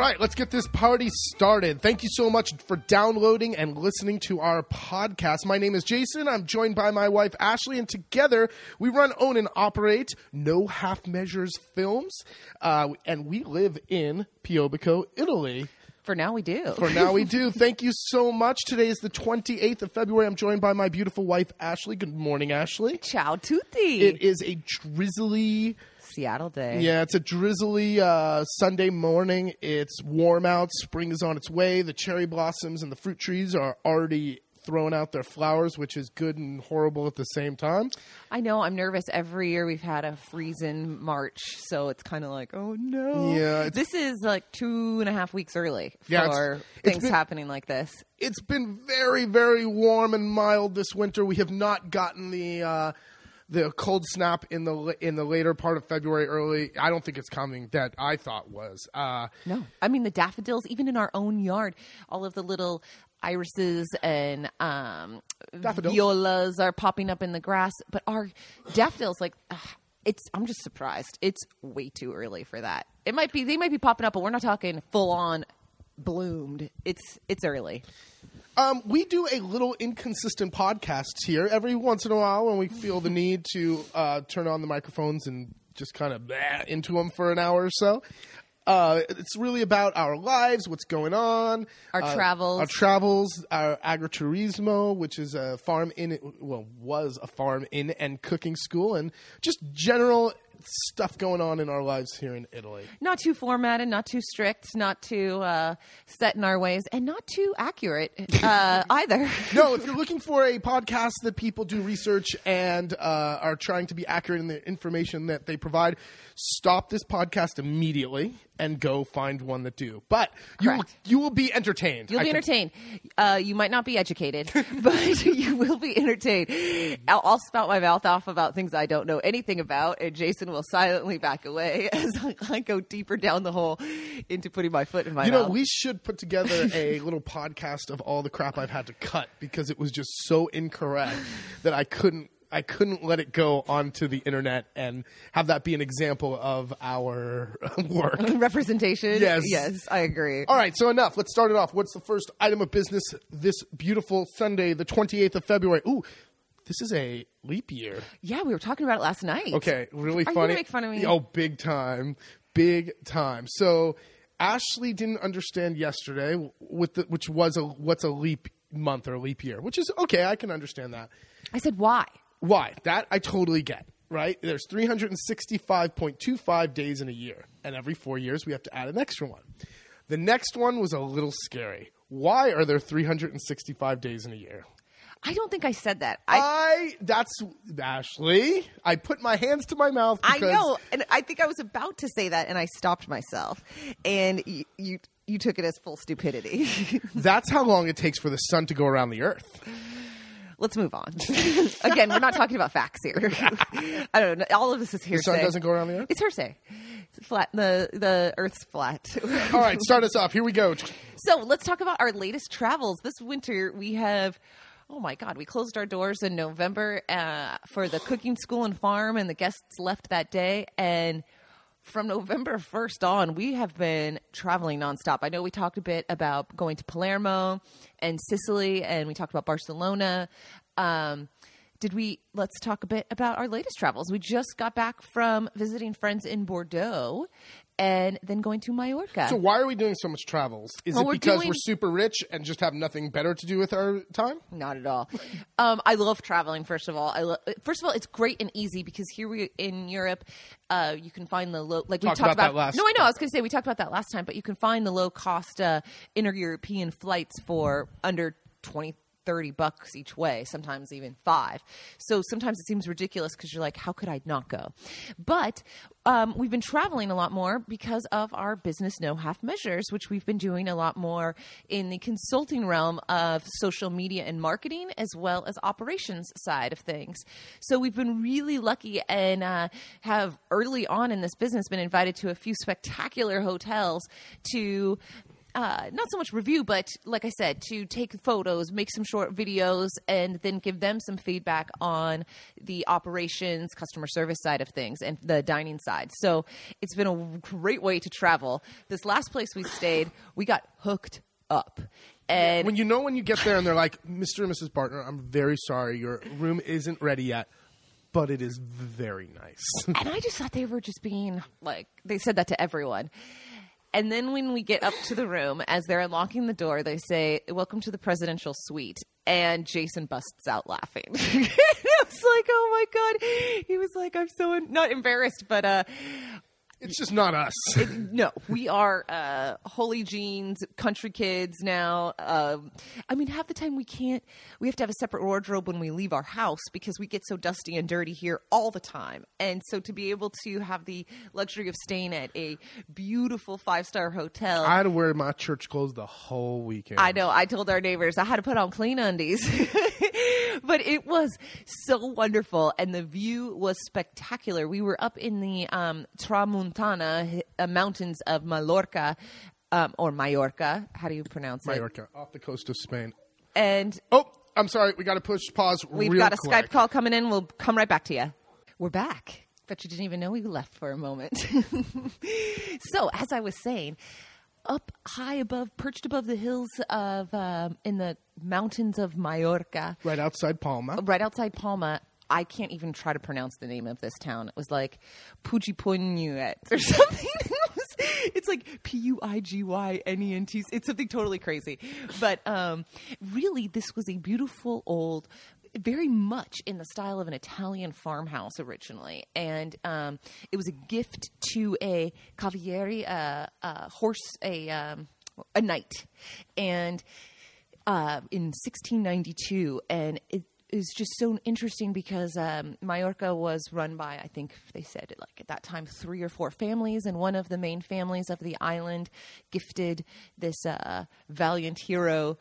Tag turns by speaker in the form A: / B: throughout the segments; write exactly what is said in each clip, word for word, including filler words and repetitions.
A: right, let's get this party started. Thank you so much for downloading and listening to our podcast. My name is Jason. I'm joined by my wife, Ashley, and together we run, own, and operate No Half Measures Films, uh, and we live in Piobico, Italy.
B: For now, we do.
A: For now, we do. Thank you so much. Today is the twenty-eighth of February. I'm joined by my beautiful wife, Ashley. Good morning, Ashley.
B: Ciao tutti.
A: It is a drizzly...
B: Seattle day.
A: Yeah, it's a drizzly uh, Sunday morning. It's warm out. Spring is on its way. The cherry blossoms and the fruit trees are already throwing out their flowers, which is good and horrible at the same time.
B: I know. I'm nervous. Every year we've had a freezing March, so it's kind of like, oh no.
A: Yeah,
B: this is like two and a half weeks early for
A: yeah, it's,
B: things
A: it's been,
B: happening like this.
A: It's been very, very warm and mild this winter. We have not gotten the... Uh, The cold snap in the in the later part of February, early. I don't think it's coming. That I thought was. Uh,
B: no, I mean the daffodils, even in our own yard, all of the little irises and um, violas are popping up in the grass. But our daffodils, like, uh, it's. I'm just surprised. It's way too early for that. It might be. They might be popping up, but we're not talking full on bloomed. It's it's early.
A: Um, we do a little inconsistent podcast here every once in a while when we feel the need to uh, turn on the microphones and just kind of bleh into them for an hour or so. Uh, it's really about our lives, what's going on.
B: Our
A: uh,
B: travels.
A: Our travels, our agriturismo, which is a farm in, well, was a farm in and cooking school, and just general stuff going on in our lives here in Italy.
B: Not too formatted, not too strict, not too uh, set in our ways, and not too accurate uh, either.
A: No, if you're looking for a podcast that people do research and uh, are trying to be accurate in the information that they provide, stop this podcast immediately and go find one that do. But you will, you will be entertained.
B: You'll I be entertained. Uh, you might not be educated, but you will be entertained. I'll, I'll spout my mouth off about things I don't know anything about, and Jason will silently back away as I, I go deeper down the hole into putting my foot in my
A: you
B: mouth.
A: You know, we should put together a little podcast of all the crap I've had to cut because it was just so incorrect that I couldn't I couldn't let it go onto the internet and have that be an example of our work.
B: Representation?
A: Yes.
B: Yes, I agree.
A: All right, so enough. Let's start it off. What's the first item of business this beautiful Sunday, the twenty-eighth of February? Ooh, this is a leap year.
B: Yeah, we were talking about it last night.
A: Okay, really
B: Are
A: funny.
B: Are you going to make fun of me?
A: Oh, big time. Big time. So Ashley didn't understand yesterday, with the, which was a what's a leap month or a leap year, which is okay. I can understand that.
B: I said, why?
A: Why? That I totally get, right? There's three hundred sixty-five point two five days in a year, and every four years we have to add an extra one. The next one was a little scary. Why are there three hundred sixty-five days in a year?
B: I don't think I said that.
A: I, I that's Ashley. I put my hands to my mouth because
B: I know, and I think I was about to say that, and I stopped myself, and you you, you took it as full stupidity.
A: That's how long it takes for the sun to go around the earth.
B: Let's move on. Again, we're not talking about facts here. I don't know. All of this is hearsay.
A: The sun doesn't go around the earth?
B: It's hearsay. It's flat. The the Earth's flat.
A: All right, start us off. Here we go.
B: So let's talk about our latest travels. This winter we have, oh my God, we closed our doors in November uh, for the cooking school and farm, and the guests left that day. And from November first on, we have been traveling nonstop. I know we talked a bit about going to Palermo and Sicily, and we talked about Barcelona. Um, did we, let's talk a bit about our latest travels. We just got back from visiting friends in Bordeaux and then going to Mallorca.
A: So why are we doing so much travels? Is
B: well,
A: it
B: we're
A: because
B: doing...
A: we're super rich and just have nothing better to do with our time?
B: Not at all. um, I love traveling, first of all. I lo- First of all, it's great and easy because here we in Europe, uh, you can find the low... Like we
A: talked
B: talked
A: about,
B: about
A: that last
B: No, I know. I was going to say we talked about that last time, but you can find the low-cost uh, inter-European flights for under twenty thirty bucks each way, sometimes even five. So sometimes it seems ridiculous because you're like, how could I not go? But um, we've been traveling a lot more because of our business No Half Measures, which we've been doing a lot more in the consulting realm of social media and marketing, as well as operations side of things. So we've been really lucky and uh, have early on in this business been invited to a few spectacular hotels to uh, not so much review, but like I said, to take photos, make some short videos, and then give them some feedback on the operations, customer service side of things, and the dining side. So it's been a great way to travel. This last place we stayed, we got hooked up. And
A: when you know when you get there and they're like, Mister and Missus Bartner, I'm very sorry, your room isn't ready yet, but it is very nice.
B: And I just thought they were just being like, they said that to everyone. And then when we get up to the room, as they're unlocking the door, they say, welcome to the presidential suite. And Jason busts out laughing. I was like, oh my God. He was like, I'm so, in- not embarrassed, but uh,
A: It's just not us.
B: It, no, we are uh, holy jeans, country kids now. Um, I mean, half the time we can't, we have to have a separate wardrobe when we leave our house because we get so dusty and dirty here all the time. And so to be able to have the luxury of staying at a beautiful five-star hotel.
A: I had to wear my church clothes the whole weekend.
B: I know. I told our neighbors I had to put on clean undies. But it was so wonderful, and the view was spectacular. We were up in the um, Tramuntana uh, mountains of Mallorca, um, or Mallorca. How do you pronounce it?
A: Mallorca, off the coast of Spain.
B: And
A: Oh, I'm sorry. We got to push pause
B: we've
A: real
B: got a
A: quick.
B: Skype call coming in. We'll come right back to you. We're back. Bet you didn't even know we left for a moment. So, as I was saying, up high above, perched above the hills of, um, in the mountains of Mallorca,
A: Right outside Palma.
B: right outside Palma. I can't even try to pronounce the name of this town. It was like Pujipunyuet or something. It was, it's like P U I G Y N E N T. It's something totally crazy. But um, really, this was a beautiful old, very much in the style of an Italian farmhouse originally. And um, it was a gift to a cavaliere, uh, a horse, a, um, a knight. And uh, in sixteen ninety-two, and it is just so interesting because um, Mallorca was run by, I think they said like at that time, three or four families, and one of the main families of the island gifted this uh, valiant hero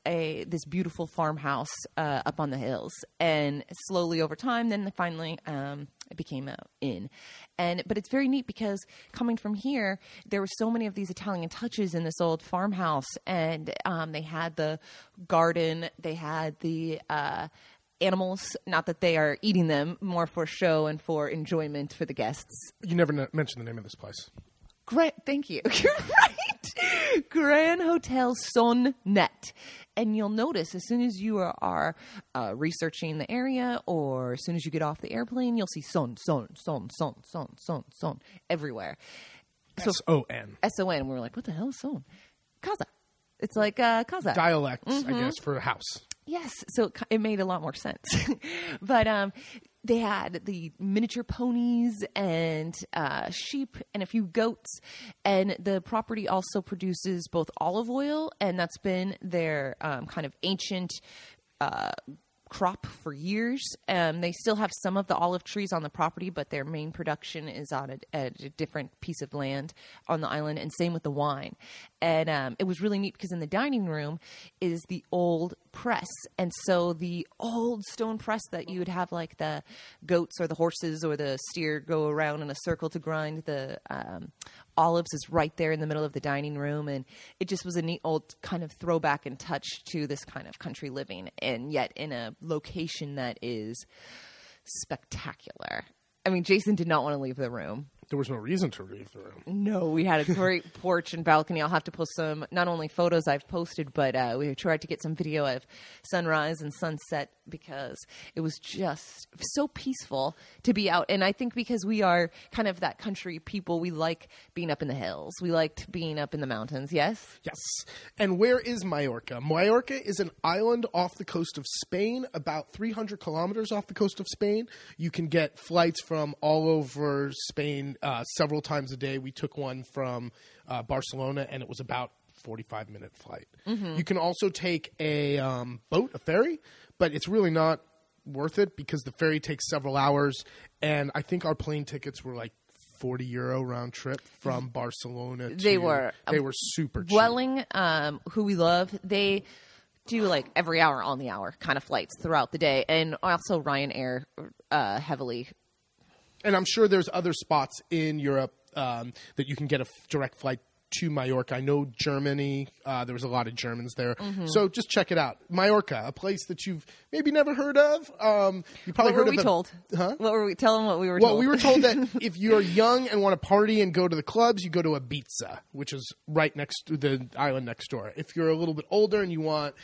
B: a this beautiful farmhouse uh, up on the hills, and slowly over time, then finally um, it became an inn. And but it's very neat because coming from here, there were so many of these Italian touches in this old farmhouse, and um, they had the garden, they had the uh, animals. Not that they are eating them, more for show and for enjoyment for the guests.
A: You never n- mentioned the name of this place.
B: Great, thank you. You're right. Grand Hotel Sonnet. And you'll notice as soon as you are, are uh, researching the area, or as soon as you get off the airplane, you'll see son, son, son, son, son, son, son everywhere. So
A: S O N.
B: S O N. We were like, what the hell is son? Casa. It's like uh, casa.
A: Dialect,
B: Mm-hmm.
A: I guess, for a house.
B: Yes, so it, it made a lot more sense. But um, they had the miniature ponies and uh, sheep and a few goats. And the property also produces both olive oil, and that's been their um, kind of ancient uh, crop for years. Um, they still have some of the olive trees on the property, but their main production is on a, a different piece of land on the island, and same with the wine. And um, it was really neat because in the dining room is the old press. And so the old stone press that you would have like the goats or the horses or the steer go around in a circle to grind the um, olives is right there in the middle of the dining room. And it just was a neat old kind of throwback and touch to this kind of country living, and yet in a location that is spectacular. I mean, Jason did not want to leave the room.
A: There was no reason to leave the room.
B: No, we had a great porch and balcony. I'll have to post some, not only photos I've posted, but uh, we tried to get some video of sunrise and sunset because it was just so peaceful to be out. And I think because we are kind of that country people, we like being up in the hills. We liked being up in the mountains, yes?
A: Yes. And where is Mallorca? Mallorca is an island off the coast of Spain, about three hundred kilometers off the coast of Spain. You can get flights from all over Spain uh, several times a day. We took one from uh, Barcelona, and it was about forty-five minute flight. Mm-hmm. You can also take a um, boat, a ferry, but it's really not worth it because the ferry takes several hours. And I think our plane tickets were like forty euro round trip from Barcelona. To,
B: They were.
A: They were super cheap.
B: Welling, um, who we love, they do like every hour on the hour kind of flights throughout the day. And also Ryanair uh, heavily.
A: And I'm sure there's other spots in Europe um, that you can get a f- direct flight to Mallorca. I know Germany, uh, there was a lot of Germans there.
B: Mm-hmm.
A: So just check it out. Mallorca, a place that you've maybe never heard of. Um, you probably
B: What
A: heard
B: were
A: of
B: we
A: the,
B: told?
A: Huh?
B: What were we? Tell them what we were
A: Well,
B: told.
A: we were told that if you're young and want to party and go to the clubs, you go to Ibiza, which is right next to the island next door. If you're a little bit older and you want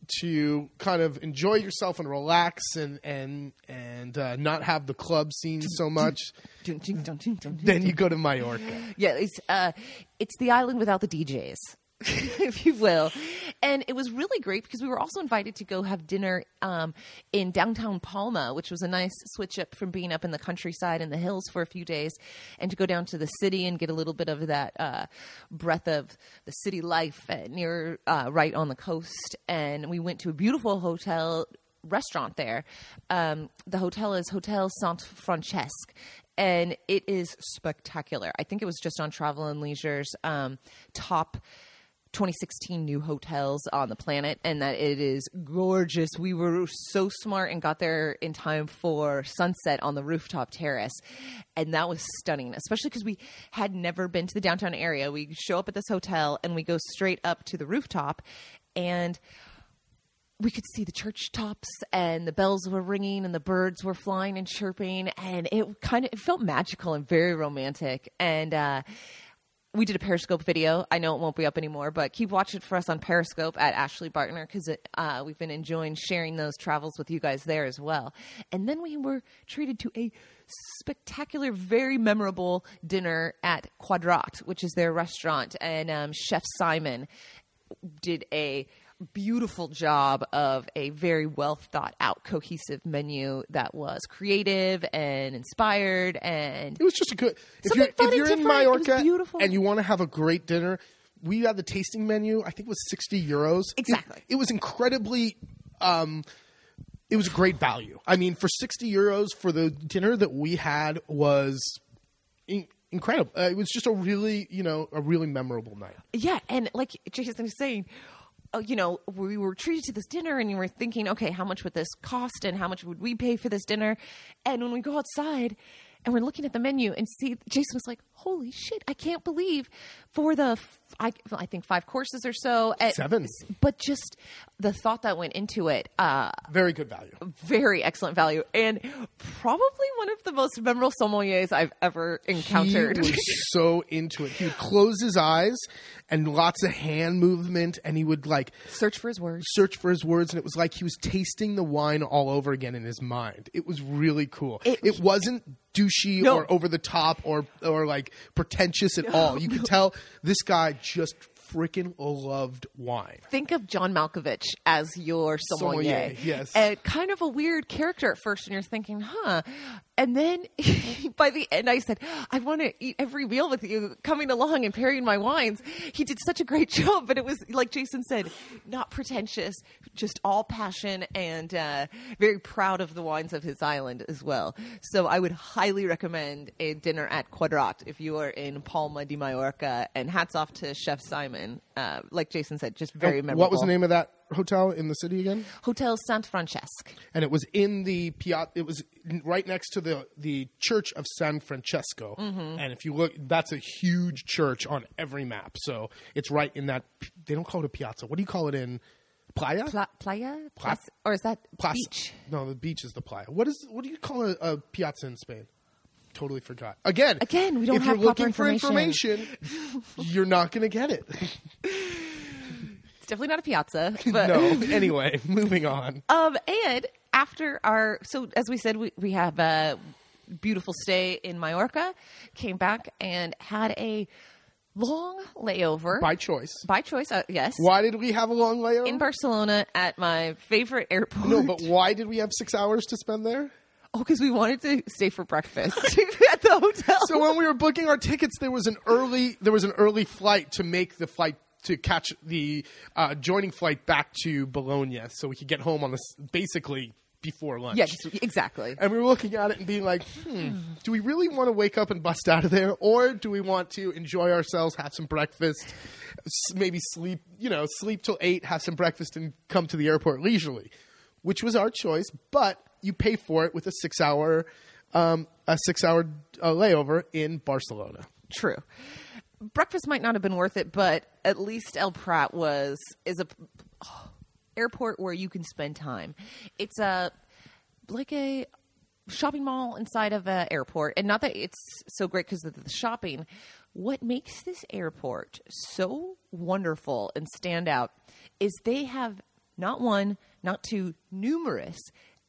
A: to kind of enjoy yourself and relax and and and uh, not have the club scene so much,
B: Dun, dun, dun, dun, dun,
A: then you go to Mallorca.
B: Yeah, it's uh, it's the island without the D Js, if you will. And it was really great because we were also invited to go have dinner um, in downtown Palma, which was a nice switch up from being up in the countryside in the hills for a few days, and to go down to the city and get a little bit of that uh, breath of the city life uh, near uh, right on the coast. And we went to a beautiful hotel restaurant there. Um, the hotel is Hotel Sant Francesc, and it is spectacular. I think it was just on Travel and Leisure's um, top twenty sixteen new hotels on the planet, and that it is gorgeous. We were so smart and got there in time for sunset on the rooftop terrace, and that was stunning, especially because we had never been to the downtown area. We show up at this hotel and we go straight up to the rooftop, and we could see the church tops and the bells were ringing and the birds were flying and chirping, and it kind of it felt magical and very romantic. And uh, we did a Periscope video. I know it won't be up anymore, but keep watching for us on Periscope at Ashley Bartner, because uh, we've been enjoying sharing those travels with you guys there as well. And then we were treated to a spectacular, very memorable dinner at Quadrat, which is their restaurant, and um, Chef Simon did a beautiful job of a very well thought out, cohesive menu that was creative and inspired, and
A: It was just a good. If
B: Something
A: you're
B: fun
A: if
B: and
A: you're in
B: different. It was
A: Mallorca
B: beautiful.
A: and you want to have a great dinner, we had the tasting menu. I think it was sixty euros. It-
B: Exactly.
A: It, was incredibly. Um, it was a great value. I mean, for sixty euros for the dinner that we had was in, incredible. Uh, it was just a really, you know, a really memorable night.
B: yeah, and like Jason was saying, oh, you know, we were treated to this dinner and you were thinking, okay, how much would this cost and how much would we pay for this dinner? And when we go outside and we're looking at the menu and see, Jason was like, holy shit, I can't believe for the, f- I, I think five courses or so. At,
A: Seven.
B: But just the thought that went into it, uh,
A: Very good value.
B: very excellent value, and probably one of the most memorable sommeliers I've ever encountered.
A: He was so into it. He would close his eyes and lots of hand movement, and he would like
B: Search for his words.
A: search for his words, and it was like he was tasting the wine all over again in his mind. It was really cool.
B: It-
A: It, wasn't douchey
B: No.
A: or over the top or or like pretentious at all. You could tell this guy just freaking loved wine.
B: Think of John Malkovich as your sommelier.
A: Sommelier, yes.
B: And kind of a weird character at first, and you're thinking, huh. And then by the end, I said, I want to eat every meal with you, coming along and pairing my wines. He did such a great job, but it was, like Jason said, not pretentious, just all passion, and uh, very proud of the wines of his island as well. So I would highly recommend a dinner at Quadrat if you are in Palma de Mallorca, and hats off to Chef Simon. Uh, like Jason said, just very memorable.
A: What was the name of that hotel in the city again?
B: Hotel Sant Francesc.
A: And it was in the piazza. It was right next to the the Church of San Francesco.
B: Mm-hmm.
A: And if you look, that's a huge church on every map. So it's right in that. They don't call it a piazza. What do you call it in playa?
B: Pla- playa?
A: Pla-
B: Plac- or is that
A: Plaza.
B: beach?
A: No, the beach is the playa. What is? What do you call a, a piazza in Spain? Totally forgot. Again,
B: Again, we don't
A: if
B: have
A: you're looking
B: proper
A: for information, you're not going to get it.
B: It's definitely not a piazza. But
A: No. Anyway, moving on.
B: Um, and after our, so as we said, we, we have a beautiful stay in Mallorca, came back and had a long layover.
A: By choice.
B: By choice, uh, yes.
A: Why did we have a long layover?
B: In Barcelona at my favorite airport.
A: No, but why did we have six hours to spend there?
B: Oh, because we wanted to stay for breakfast at the hotel.
A: So when we were booking our tickets, there was an early there was an early flight to make the flight to catch the uh, joining flight back to Bologna, so we could get home on this basically before lunch.
B: Yeah, just, exactly.
A: And we were looking at it and being like, hmm, do we really want to wake up and bust out of there? Or do we want to enjoy ourselves, have some breakfast, s- maybe sleep, you know, sleep till eight, have some breakfast, and come to the airport leisurely? Which was our choice, but you pay for it with a six-hour um, a six-hour uh, layover in Barcelona.
B: True. breakfast might not have been worth it, but at least El Prat was is a oh, airport where you can spend time. It's a like a shopping mall inside of an airport, and not that it's so great because of the shopping. What makes this airport so wonderful and stand out is they have not one, not two, numerous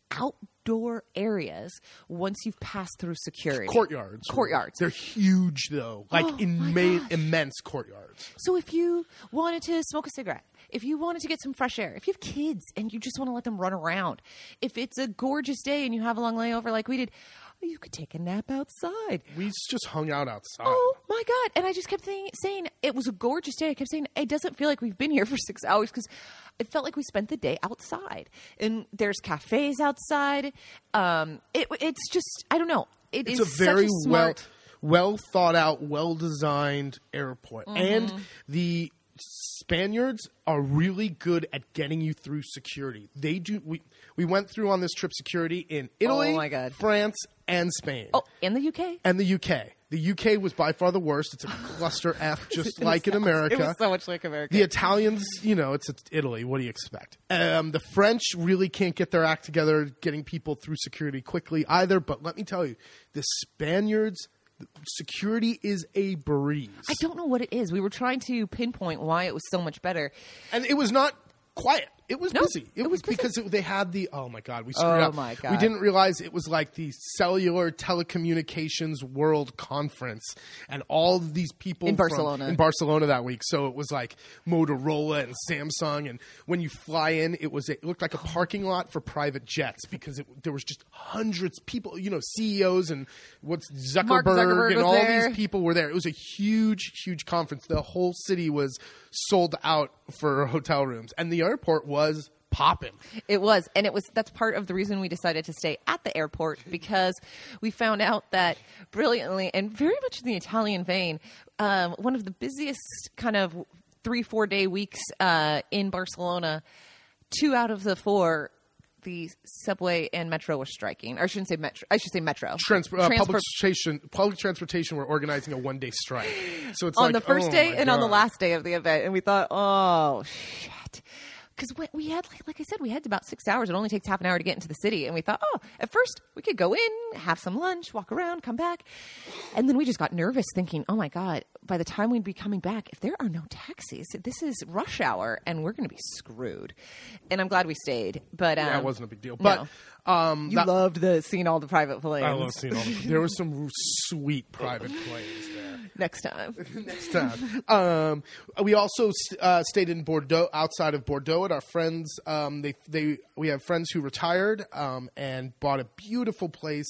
B: outdoor areas once you've passed through security.
A: Courtyards.
B: Courtyards.
A: They're huge, though. Like,
B: Oh,
A: in
B: my gosh.
A: immense courtyards.
B: So if you wanted to smoke a cigarette, if you wanted to get some fresh air, if you have kids and you just want to let them run around, if it's a gorgeous day and you have a long layover like we did, you could take a nap outside.
A: We just hung out outside.
B: Oh my God. And I just kept saying, saying it was a gorgeous day. I kept saying it doesn't feel like we've been here for six hours because it felt like we spent the day outside. And there's cafes outside. Um, it, it's just, I don't know. It
A: It's
B: is
A: a very
B: such a
A: well,
B: smart.
A: well thought out, well designed airport.
B: Mm-hmm.
A: And the Spaniards are really good at getting you through security. They do. We, we went through on this trip security in Italy,
B: Oh, my God.
A: France, and Spain.
B: Oh, in the U K?
A: And the U K. The U K was by far the worst. It's a cluster F, just like in America.
B: It was so much like America.
A: The Italians, you know, it's, it's Italy. What do you expect? Um, the French really can't get their act together getting people through security quickly either. But let me tell you, the Spaniards, security is a breeze.
B: I don't know what it is. We were trying to pinpoint why it was so much better.
A: And it was not quiet. It was
B: No,
A: busy. It,
B: it
A: was
B: was busy.
A: because it, they had the, oh my God, we screwed
B: Oh
A: up.
B: my God.
A: We didn't realize it was like the Cellular Telecommunications World Conference and all of these people
B: In
A: from-
B: Barcelona.
A: in Barcelona that week. So it was like Motorola and Samsung. And when you fly in, it was it looked like a parking lot for private jets because it, there was just hundreds of people, you know, C E Os and what's Zuckerberg,
B: Mark Zuckerberg
A: and
B: was
A: all
B: there.
A: these people were there. It was a huge, huge conference. The whole city was sold out for hotel rooms. And the airport was popping.
B: It was, and it was. That's part of the reason we decided to stay at the airport because we found out that brilliantly and very much in the Italian vein, um, one of the busiest kind of three four day weeks uh, in Barcelona, two out of the four, the subway and metro were striking. Or I shouldn't say metro. I should say metro.
A: Trans- uh, public
B: Transport-
A: transportation, public transportation were organizing a one day strike. So it's
B: on
A: like,
B: the first
A: oh
B: day
A: my
B: and on the
A: God.
B: last day of the event, and we thought, oh shit. Because we had, like, like I said, we had about six hours. It only takes half an hour to get into the city. And we thought, oh, at first we could go in, have some lunch, walk around, come back. And then we just got nervous thinking, oh, my God, by the time we'd be coming back, if there are no taxis, this is rush hour and we're going to be screwed. And I'm glad we stayed. But um,
A: Yeah, it wasn't a big deal. But
B: no.
A: um,
B: You
A: that-
B: loved the seeing all the private planes.
A: I love seeing all the, there was some sweet private planes there.
B: Next time.
A: Next time. Um, we also uh, stayed in Bordeaux, outside of Bordeaux, at our friends. Um, they they we have friends who retired um, and bought a beautiful place,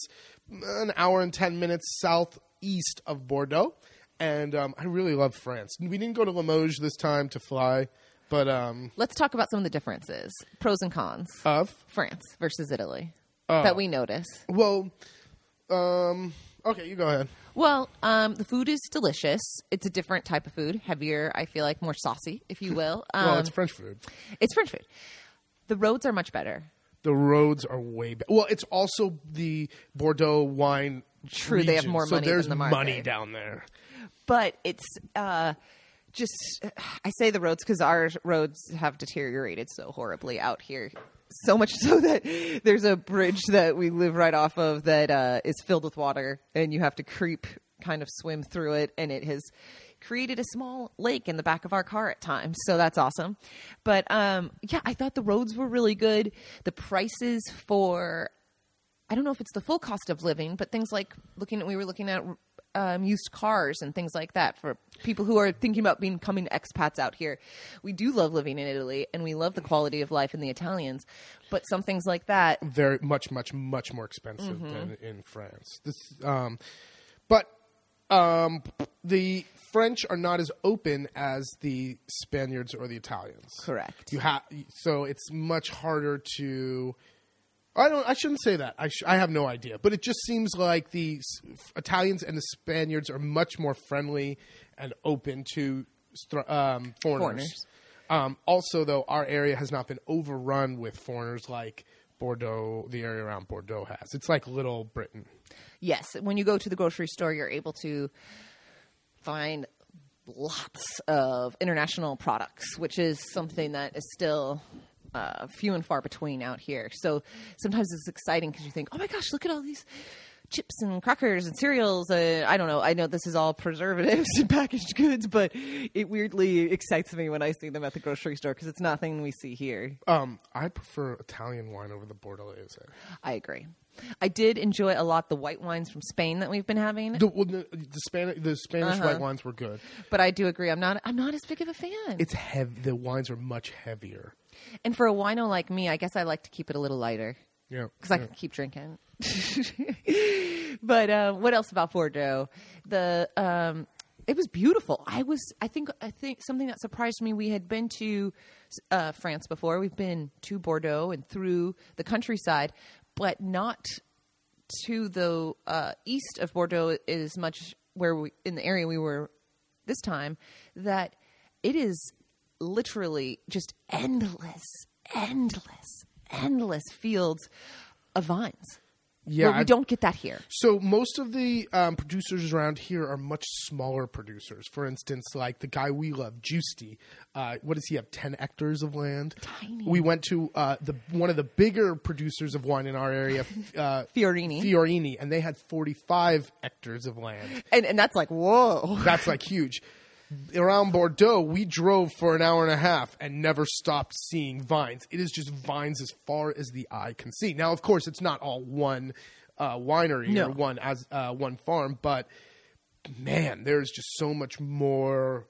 A: an hour and ten minutes southeast of Bordeaux. And um, I really love France. We didn't go to Limoges this time to fly, but um,
B: Let's talk about some of the differences, pros and cons.
A: of
B: France versus Italy
A: Oh.
B: that we notice.
A: well, um, okay, you go ahead.
B: Well, um, the food is delicious. It's a different type of food, heavier, I feel like, more saucy, if you will. Um,
A: Well, it's French food.
B: it's French food. The roads are much better.
A: The roads are way better. Well, it's also the Bordeaux wine.
B: True, they have
A: region,
B: more
A: so
B: money
A: there's
B: than the market.
A: money down there.
B: But it's uh, just, I say the roads because our roads have deteriorated so horribly out here. So much so that there's a bridge that we live right off of that uh, is filled with water, and you have to creep, kind of swim through it, and it has created a small lake in the back of our car at times. So that's awesome. But um, yeah, I thought the roads were really good. The prices for, I don't know if it's the full cost of living, but things like looking at, we were looking at um, used cars and things like that for people who are thinking about becoming expats out here. We do love living in Italy, and we love the quality of life in the Italians, but some things like that.
A: Very much, much, much more expensive
B: Mm-hmm.
A: than in France. This, um, but um, the French are not as open as the Spaniards or the Italians.
B: Correct.
A: You have so it's much harder to. I don't. I shouldn't say that. I sh- I have no idea. But it just seems like the S- Italians and the Spaniards are much more friendly and open to str- um, foreigners.
B: Foreigners.
A: Um, also, though, our area has not been overrun with foreigners like Bordeaux, the area around Bordeaux has. It's like Little Britain.
B: Yes, when you go to the grocery store, you're able to find lots of international products, which is something that is still uh, few and far between out here. So sometimes it's exciting because you think, oh my gosh, look at all these chips and crackers and cereals. Uh, I don't know. I know this is all preservatives and packaged goods, but it weirdly excites me when I see them at the grocery store because it's nothing we see here.
A: Um, I prefer Italian wine over the Bordelaise.
B: I agree. I did enjoy a lot the white wines from Spain that we've been having.
A: The well, the, the Spanish the Spanish
B: Uh-huh.
A: white wines were good.
B: But I do agree. I'm not. I'm not as big of a fan.
A: It's heavy. The wines are much heavier.
B: And for a wino like me, I guess I like to keep it a little lighter
A: Yeah,
B: because I
A: yeah.
B: can keep drinking. But uh, what else about Bordeaux? The um, it was beautiful. I was. I think. I think something that surprised me. We had been to uh, France before. We've been to Bordeaux and through the countryside, but not to the uh, east of Bordeaux as much where we in the area we were this time. That it is literally just endless, endless, endless fields of vines.
A: Yeah,
B: Where we
A: I-
B: don't get that here.
A: So most of the um, producers around here are much smaller producers. For instance, like the guy we love, Giusti. Uh, what does he have? Ten hectares of land.
B: Tiny.
A: We went to uh, the one of the bigger producers of wine in our area, uh,
B: Fiorini.
A: Fiorini, and they had forty-five hectares of land.
B: And and that's like, whoa.
A: That's like huge. Around Bordeaux, we drove for an hour and a half and never stopped seeing vines. It is just vines as far as the eye can see. Now, of course, it's not all one uh, winery
B: No.
A: or one as uh, one farm, but man, there's just so much more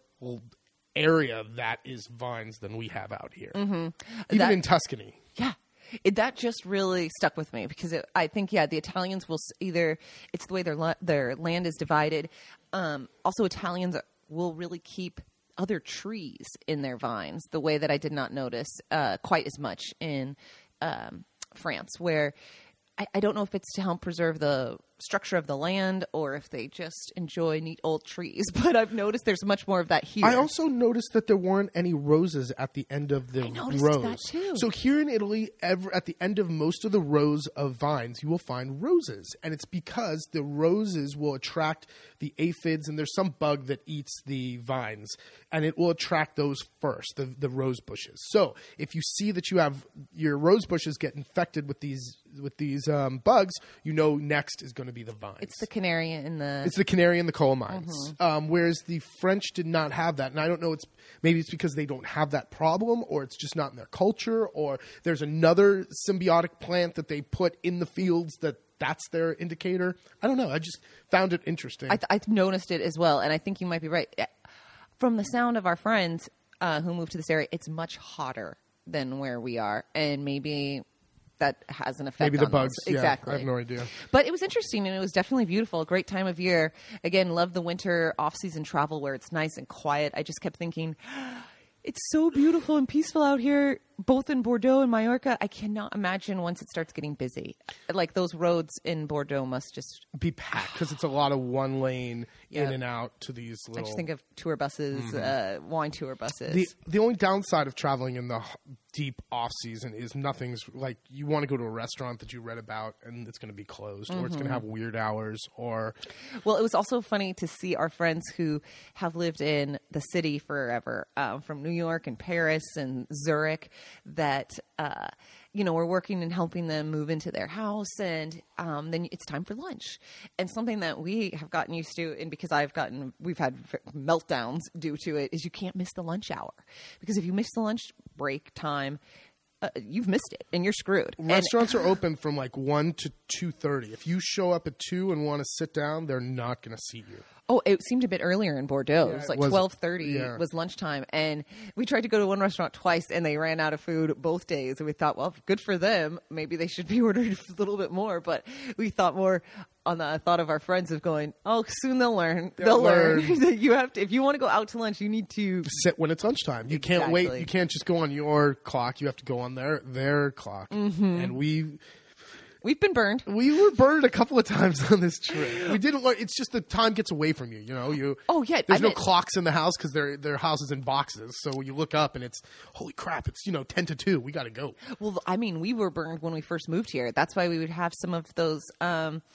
A: area that is vines than we have out here, mm-hmm. even
B: That-
A: in Tuscany.
B: Yeah. It, that just really stuck with me because it, I think, yeah, the Italians will s- either, it's the way their, la- their land is divided. Um, also, Italians will really keep other trees in their vines the way that I did not notice uh, quite as much in um, France, where I, I don't know if it's to help preserve the structure of the land or if they just enjoy neat old trees, but I've noticed there's much more of that here.
A: I also noticed that there weren't any roses at the end of the
B: I noticed
A: rows.
B: that too.
A: So here in Italy, ever at the end of most of the rows of vines, you will find roses, and it's because the roses will attract the aphids, and there's some bug that eats the vines, and it will attract those first, the the rose bushes. So if you see that you have your rose bushes get infected with these with these um, bugs, you know next is going to be the vines.
B: It's the canary in the...
A: It's the canary in the coal mines.
B: Mm-hmm.
A: Um, whereas the French did not have that. And I don't know, it's maybe it's because they don't have that problem, or it's just not in their culture, or there's another symbiotic plant that they put in the fields that that's their indicator. I don't know. I just found it interesting.
B: I th- I've noticed it as well, and I think you might be right. From the sound of our friends uh, who moved to this area, it's much hotter than where we are, and maybe that has an effect
A: maybe the
B: on
A: bugs.
B: those.
A: Yeah,
B: Exactly.
A: I have no idea.
B: But it was interesting, and it was definitely beautiful. A great time of year. Again, love the winter off-season travel where it's nice and quiet. I just kept thinking, it's so beautiful and peaceful out here, both in Bordeaux and Mallorca. I cannot imagine once it starts getting busy. Like those roads in Bordeaux must just...
A: Be packed because it's a lot of one lane in
B: Yeah.
A: and out to these
B: I
A: little.
B: just think of tour buses, uh, wine tour buses.
A: the the only downside of traveling in the h- deep off season is nothing's like you want to go to a restaurant that you read about and it's going to be closed, or it's going to have weird hours, or
B: Well, it was also funny to see our friends who have lived in the city forever, um, from New York and Paris and Zurich, that, uh, you know, we're working and helping them move into their house, and um, then it's time for lunch. And something that we have gotten used to, and because I've gotten, we've had v- meltdowns due to it, is you can't miss the lunch hour. Because if you miss the lunch break time, uh, you've missed it, and you're screwed. And-
A: restaurants are open from like one to two thirty. If you show up at two and want to sit down, they're not going to seat you.
B: Oh, it seemed a bit earlier in Bordeaux.
A: Yeah,
B: it was
A: it
B: like
A: was-
B: twelve thirty
A: yeah.
B: was lunchtime, and we tried to go to one restaurant twice, and they ran out of food both days. And we thought, well, good for them. Maybe they should be ordered a little bit more. But we thought more on the thought of our friends of going, oh, soon they'll learn. They'll,
A: They'll
B: learn
A: learn.
B: that you have to. If you want to go out to lunch, you need to.
A: Sit when it's lunchtime. You can't wait.
B: Exactly.
A: You can't just go on your clock. You have to go on their their clock.
B: Mm-hmm.
A: And we
B: We've been burned.
A: we were burned a couple of times on this trip. We didn't learn. It's just the time gets away from you. You know, you.
B: Oh, yeah,
A: There's
B: I
A: no
B: meant-
A: clocks in the house because their their house is in boxes. So you look up and it's holy crap. It's you know ten to two. We got to go.
B: Well, I mean, we were burned when we first moved here. That's why we would have some of those um,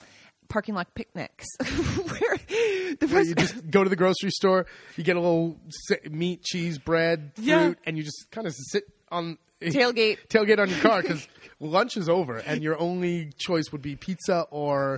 B: parking lot picnics where the
A: Where
B: first
A: you just go to the grocery store, you get a little si- meat, cheese, bread, fruit,
B: Yeah.
A: and you just kind of sit on
B: tailgate.
A: tailgate on your car because lunch is over, and your only choice would be pizza or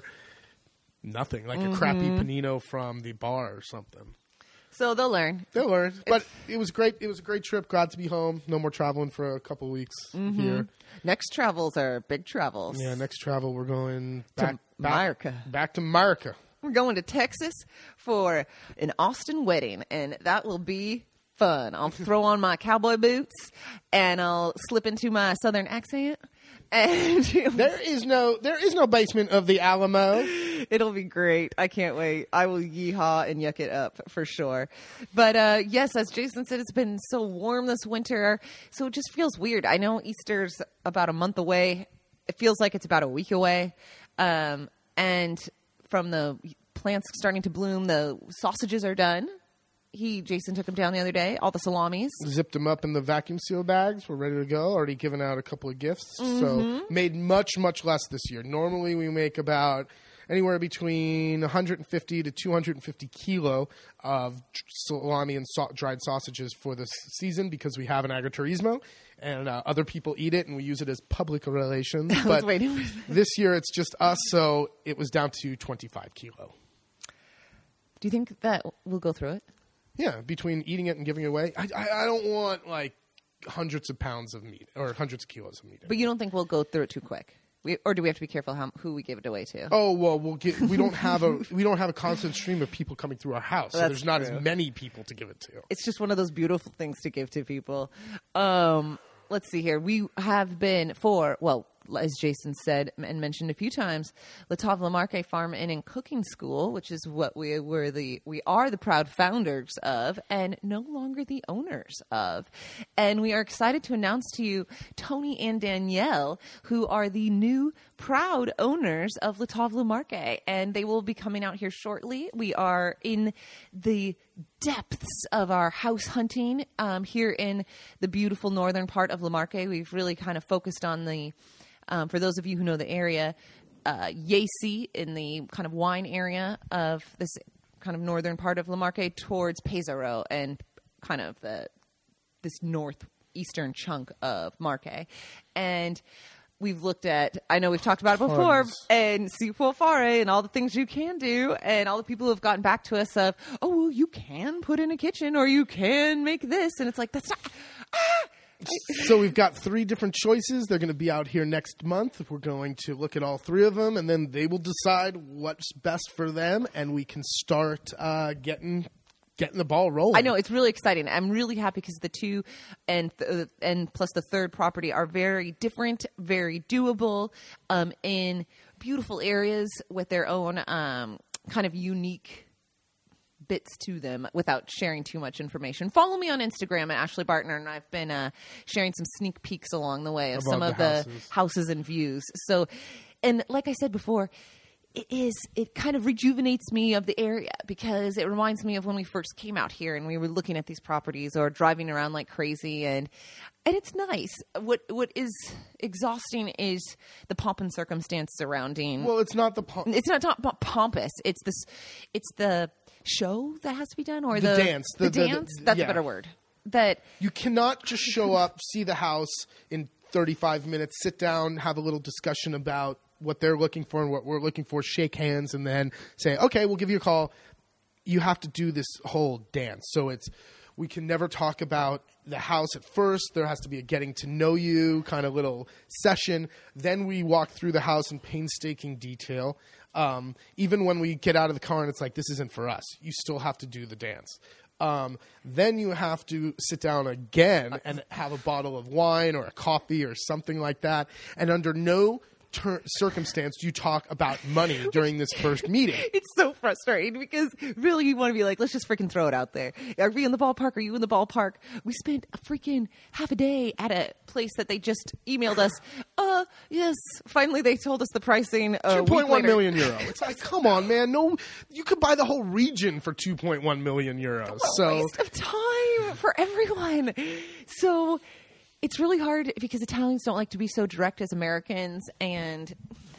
A: nothing, like
B: Mm-hmm.
A: a crappy panino from the bar or something.
B: So they'll learn.
A: They'll learn, but it was great. It was a great trip. Glad to be home. No more traveling for a couple weeks
B: Mm-hmm.
A: here.
B: Next travels are big travels.
A: Yeah, next travel we're going back back,
B: America.
A: back to America.
B: We're going to Texas for an Austin wedding, and that will be fun. I'll throw on my cowboy boots, and I'll slip into my southern accent, and
A: There is no there is no basement of the Alamo.
B: it'll be great. I can't wait. I will yeehaw and yuck it up for sure. But uh, yes, as Jason said, it's been so warm this winter, so it just feels weird. I know Easter's about a month away. It feels like it's about a week away. Um, and from the plants starting to bloom, the sausages are done. He, Jason, took them down the other day, all the salamis.
A: Zipped them up in the vacuum seal bags. We're ready to go. Already given out a couple of gifts.
B: Mm-hmm.
A: So made much, much less this year. Normally we make about anywhere between one hundred fifty to two hundred fifty kilo of salami and sa- dried sausages for this season because we have an agriturismo and uh, other people eat it and we use it as public relations.
B: I was
A: But
B: waiting for that.
A: this year it's just us, so it was down to twenty-five kilo.
B: Do you think that we'll go through it?
A: Yeah, between eating it and giving it away, I, I, I don't want like hundreds of pounds of meat or hundreds of kilos of meat.
B: But you don't think we'll go through it too quick? We, or do we have to be careful how, who we give it away to?
A: Oh well, we'll get. We don't have a we don't have a constant stream of people coming through our house, so
B: That's
A: there's not
B: true.
A: as many people to give it to.
B: It's just one of those beautiful things to give to people. Um, let's see here. We have been for, well, as Jason said and mentioned a few times, La Table Marque Farm Inn and Cooking School, which is what we were the we are the proud founders of, and no longer the owners of. And we are excited to announce to you Tony and Danielle, who are the new proud owners of La Table Marque, and they will be coming out here shortly. We are in the depths of our house hunting um, here in the beautiful northern part of La Marque. We've really kind of focused on the Um, for those of you who know the area, uh, Yacy in the kind of wine area of this kind of northern part of La Marque towards Pesaro and kind of the this northeastern chunk of Marque. And we've looked at, I know we've talked about it before,
A: Tons.
B: and Si Può Fare and all the things you can do, and all the people who have gotten back to us of, oh, well, you can put in a kitchen or you can make this. And it's like, that's not... Ah!
A: So we've got three different choices. They're going to be out here next month. We're going to look at all three of them, and then they will decide what's best for them, and we can start uh, getting getting the ball rolling.
B: I know, it's really exciting. I'm really happy because the two and th- and plus the third property are very different, very doable, um, in beautiful areas with their own um, kind of unique bits to them without sharing too much information. Follow me on Instagram at Ashley Bartner, and I've been uh, sharing some sneak peeks along the way of
A: About
B: some
A: the
B: of the
A: houses.
B: houses and views. So, and like I said before, it is, it kind of rejuvenates me of the area because it reminds me of when we first came out here and we were looking at these properties or driving around like crazy, and and it's nice. What what is exhausting is the pomp and circumstance surrounding.
A: Well, it's not the po-
B: It's not, not po- pompous. It's this. It's the show that has to be done, or
A: The
B: the,
A: dance.
B: The,
A: The- the- the-
B: dance. That's
A: yeah.
B: a better word. That
A: You cannot just show up, see the house in thirty-five minutes, sit down, have a little discussion about what they're looking for and what we're looking for, shake hands, and then say, okay, we'll give you a call. You have to do this whole dance. So it's, we can never talk about the house at first. There has to be a getting to know you kind of little session. Then we walk through the house in painstaking detail. Um, even when we get out of the car and it's like, this isn't for us, you still have to do the dance. Um, then you have to sit down again and have a bottle of wine or a coffee or something like that. And under no ter- circumstance do you talk about money during this first meeting.
B: it's so frustrating because really you want to be like, let's just freaking throw it out there. Are we in the ballpark? Are you in the ballpark? We spent a freaking half a day at a place that they just emailed us. Uh, yes. Finally, they told us the pricing. Uh,
A: two point one million euro. It's like, come on, man. No, you could buy the whole region for two point one million euros. So
B: waste of time for everyone. So it's really hard because Italians don't like to be so direct as Americans, and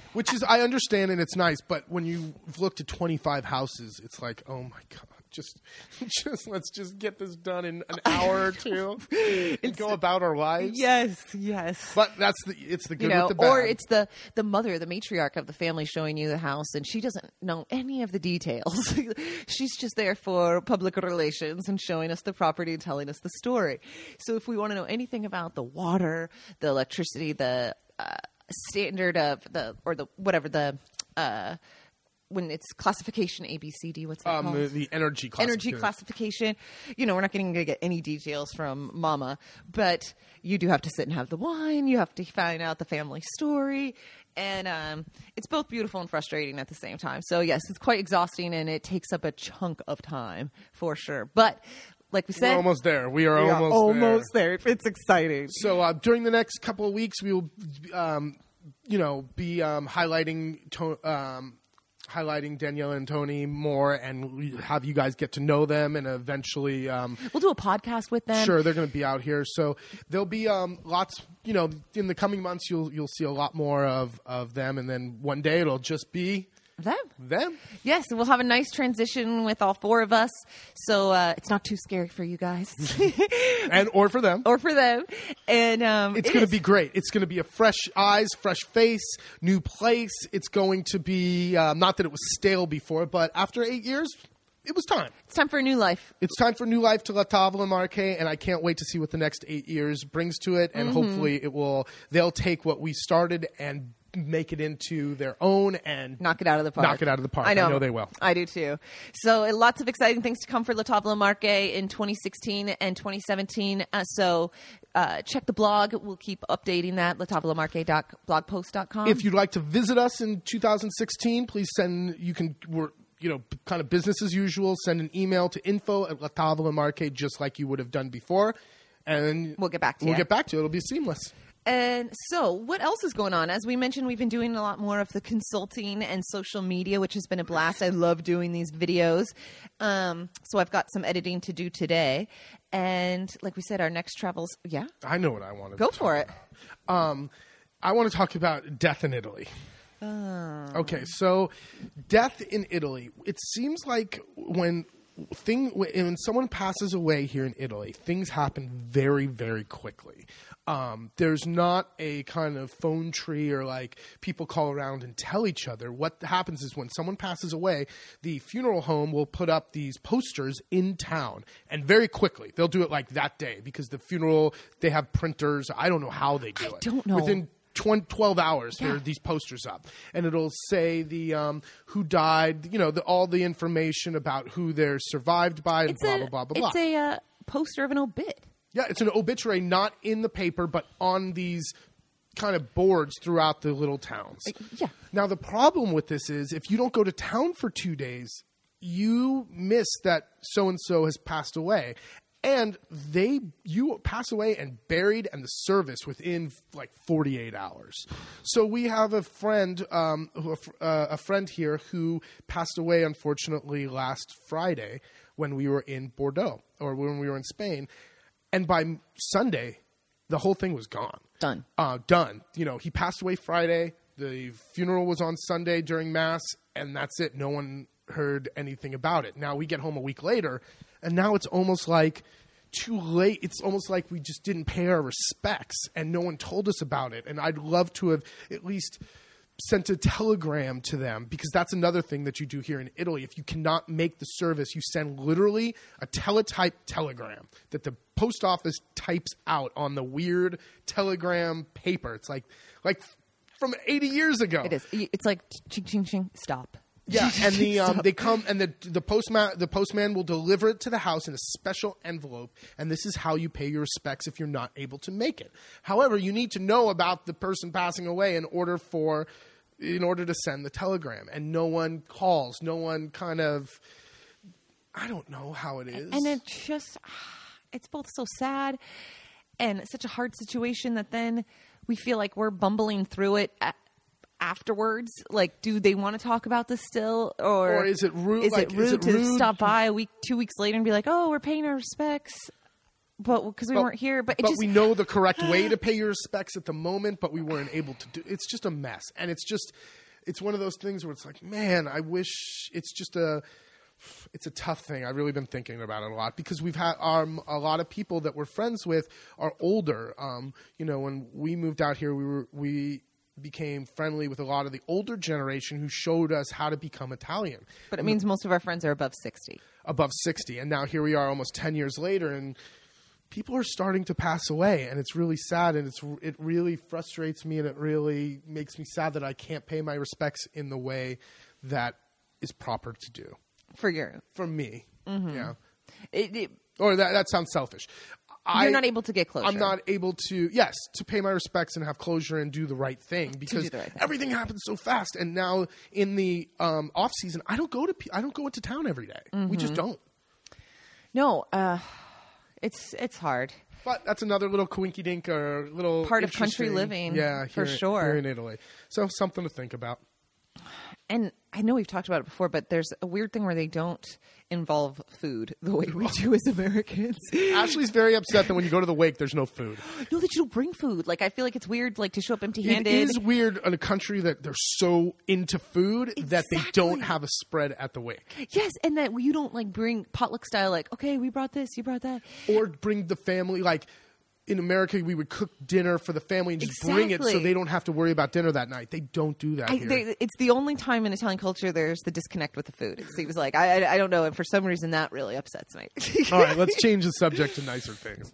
A: Which is, I understand, and it's nice, but when you look at twenty-five houses, it's like, oh my God, just, just let's just get this done in an hour or two and go about our lives.
B: Yes, yes.
A: But that's the, it's the good
B: You know,
A: with the bad.
B: or it's the, the mother, the matriarch of the family showing you the house, and she doesn't know any of the details. She's just there for public relations and showing us the property and telling us the story. So if we want to know anything about the water, the electricity, the uh, standard of the, or the, whatever, the, uh, when it's classification A, B, C, D, what's that
A: um,
B: called?
A: the, the energy classification.
B: Energy classification. You know, we're not going to get any details from Mama, but you do have to sit and have the wine. You have to find out the family story. And um, it's both beautiful and frustrating at the same time. So, yes, it's quite exhausting, and it takes up a chunk of time for sure. But like we said,
A: We're almost there. We are
B: we
A: almost,
B: are almost there. there. It's exciting.
A: So uh, during the next couple of weeks, we will, um, you know, be um, highlighting to- um, highlighting Danielle and Tony more, and have you guys get to know them, and eventually, um,
B: We'll do a podcast with them.
A: sure, they're going to be out here. So there'll be um, lots. You know, in the coming months, you'll you'll see a lot more of of them, and then one day it'll just be
B: Them.
A: them.
B: Yes, and we'll have a nice transition with all four of us. So uh, it's not too scary for you guys.
A: And or for them.
B: Or for them. And um,
A: It's
B: it
A: going to
B: is-
A: be great. It's going to be a fresh eyes, fresh face, new place. It's going to be, um, not that it was stale before, but after eight years, it was time.
B: It's time for a new life.
A: It's time for new life to La Tavola Marque, and I can't wait to see what the next eight years brings to it. And
B: Mm-hmm.
A: hopefully it will, they'll take what we started and make it into their own and
B: Knock it out of the park.
A: knock it out of the park.
B: I know.
A: I know they will.
B: I do too. So uh, lots of exciting things to come for La Tavola Marque in twenty sixteen and twenty seventeen. Uh, so uh, check the blog. We'll keep updating that, la tavola marque dot blogpost dot com.
A: If you'd like to visit us in two thousand sixteen, please send, you can, we're, you know, kind of business as usual, send an email to info at La Tavola Marque, just like you would have done before. And
B: We'll get back to
A: we'll
B: you.
A: get back to it. It'll be seamless.
B: And so, what else is going on? As we mentioned, we've been doing a lot more of the consulting and social media, which has been a blast. I love doing these videos. Um, so, I've got some editing to do today. And like we said, our next travels, yeah,
A: I know what I want to
B: go
A: talk
B: for it.
A: Um, I want to talk about death in Italy.
B: Oh.
A: Okay, so death in Italy. It seems like when thing when someone passes away here in Italy, things happen very, very quickly. Um, there's not a kind of phone tree or like people call around and tell each other. What happens is when someone passes away, the funeral home will put up these posters in town, and very quickly they'll do it like that day because the funeral, they have printers. I don't know how they do
B: I
A: it.
B: don't know.
A: Within twelve hours, there
B: Yeah.
A: are these posters up, and it'll say the um, who died, you know, the, all the information about who they're survived by, and
B: It's
A: blah,
B: a,
A: blah, blah, blah, blah.
B: it's a uh, poster of an obit.
A: Yeah, it's an obituary, not in the paper, but on these kind of boards throughout the little towns.
B: yeah.
A: Now, the problem with this is if you don't go to town for two days, you miss that so-and-so has passed away. And they, you pass away and buried, and the service within like forty-eight hours. So we have a friend, um, who, uh, a friend here who passed away, unfortunately, last Friday when we were in Bordeaux, or when we were in Spain. And by Sunday, the whole thing was gone.
B: Done.
A: Uh, done. You know, he passed away Friday. The funeral was on Sunday during Mass, and that's it. No one heard anything about it. Now we get home a week later, and now it's almost like too late. It's almost like we just didn't pay our respects, and no one told us about it. And I'd love to have at least sent a telegram to them, because that's another thing that you do here in Italy. If you cannot make the service, you send literally a teletype telegram that the post office types out on the weird telegram paper. It's like like from eighty years ago.
B: It is. It's like ching, ching, ching, stop.
A: Yeah, and the um,
B: Stop.
A: they come and the the postman the postman will deliver it to the house in a special envelope, and this is how you pay your respects if you're not able to make it. However, you need to know about the person passing away in order for in order to send the telegram, and no one calls, no one kind of I don't know how it is.
B: And it's just, it's both so sad and such a hard situation that then we feel like we're bumbling through it a- afterwards. Like, do they want to talk about this still? Or,
A: Or is it rude-
B: Is
A: like,
B: it
A: is
B: rude
A: it
B: to
A: rude?
B: stop by a week, two weeks later and be like, oh, we're paying our respects? but because we
A: But-
B: weren't here. But it
A: But
B: just
A: we know the correct way to pay your respects at the moment, but we weren't able to do. It's just a mess, and it's just, it's one of those things where it's like, man, I wish. It's just a, it's a tough thing. I've really been thinking about it a lot because we've had um, a lot of people that we're friends with are older. Um, you know, when we moved out here, we were we became friendly with a lot of the older generation who showed us how to become Italian.
B: but it means most of our friends are above sixty.
A: Above sixty, and now here we are almost ten years later, and people are starting to pass away, and it's really sad, and it's it really frustrates me, and it really makes me sad that I can't pay my respects in the way that is proper to do
B: For your,
A: for me. Yeah,
B: it, it,
A: or that that sounds selfish.
B: you're
A: I,
B: not able to get closure.
A: I'm not able to, yes, to pay my respects and have closure and do the right thing because
B: the right thing.
A: everything happens so fast. And now in the um, off season, I don't go to pe- I don't go into town every day. We just don't.
B: No, uh, it's it's hard.
A: But that's another little coinky dink or little
B: Part of country
A: interesting-
B: living,
A: yeah,
B: for
A: here-
B: sure.
A: here in Italy. So something to think about.
B: And I know we've talked about it before, but there's a weird thing where they don't involve food the way we do as Americans.
A: Ashley's very upset that when you go to the wake, there's no food.
B: No, that you don't bring food. Like, I feel like it's weird, like, to show up
A: It
B: empty-handed.
A: is weird in a country that they're so into food that they don't
B: Exactly.
A: have a spread at the wake.
B: Yes, and that you don't, like, bring potluck style, like, okay, we brought this, you brought that.
A: Or bring the family, like in America, we would cook dinner for the family and just bring it so
B: Exactly.
A: they don't have to worry about dinner that night. They don't do that
B: I,
A: here.
B: they, it's the only time in Italian culture there's the disconnect with the food. It seems like I, I, I don't know, and for some reason that really upsets me.
A: All right, let's change the subject to nicer things.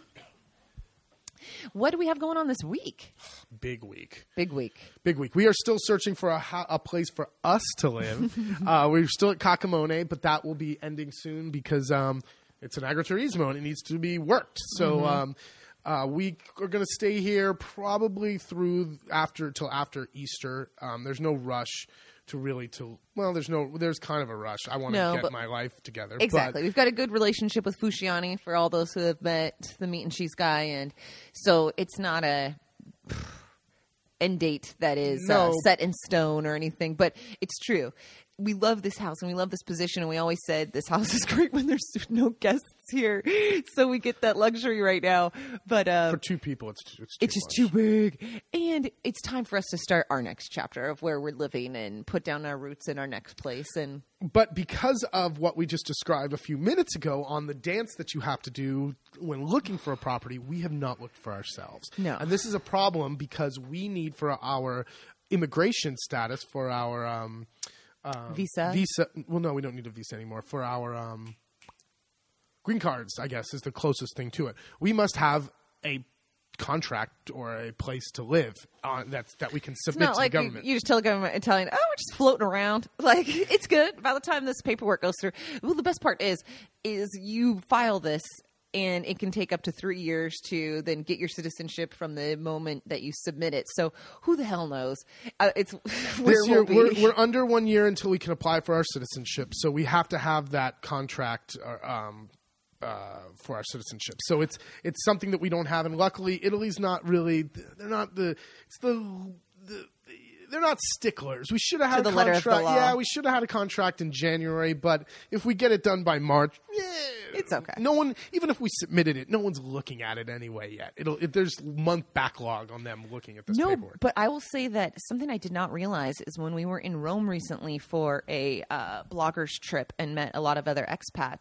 B: What do we have going on this week?
A: Big week.
B: Big week.
A: Big week. We are still searching for a, ho- a place for us to live. uh, we're still at Cacamone, but that will be ending soon because um, it's an agriturismo and it needs to be worked. So um, uh, we are going to stay here probably through after till after Easter. Um, there's no rush to really to well. There's no. There's kind of a rush. I want to
B: No,
A: get
B: but-
A: my life together.
B: Exactly.
A: But
B: We've got a good relationship with Fusciani for all those who have met the meat and cheese guy, and so it's not a end date that is uh,
A: No.
B: set in stone or anything. But it's true. We love this house and we love this position, and we always said this house is great when there's no guests here, so we get that luxury right now. But uh,
A: for two people, it's it's, too
B: it's just
A: much.
B: too big, and it's time for us to start our next chapter of where we're living and put down our roots in our next place. And
A: But because of what we just described a few minutes ago on the dance that you have to do when looking for a property, we have not looked for ourselves.
B: No.
A: And this is a problem because we need for our immigration status, for our um, uh,
B: Visa?
A: Visa. Well, no, we don't need a visa anymore. For our um, green cards, I guess, is the closest thing to it. We must have a contract or a place to live on that's that we can
B: it's
A: submit
B: not
A: to
B: like
A: the
B: you,
A: government.
B: you just tell the government Italian, oh, we're just floating around. Like, it's good. By the time this paperwork goes through, well, the best part is, is you file this, and it can take up to three years to then get your citizenship from the moment that you submit it. So who the hell knows? Uh, it's where
A: This year,
B: we'll
A: we're,
B: be.
A: we're under one year until we can apply for our citizenship, so we have to have that contract uh, um, uh, for our citizenship. So it's it's something that we don't have, and luckily, Italy's not really. They're not the. It's the. the they're not sticklers. We should have had
B: To
A: a
B: the letter of the
A: contract.
B: law.
A: Yeah, we should have had a contract in January, but if we get it done by March, yeah,
B: It's okay.
A: No one, even if we submitted it, no one's looking at it anyway yet. It'll. It, there's month backlog on them looking at this
B: No,
A: paperwork.
B: but I will say that something I did not realize is when we were in Rome recently for a uh, bloggers trip and met a lot of other expats,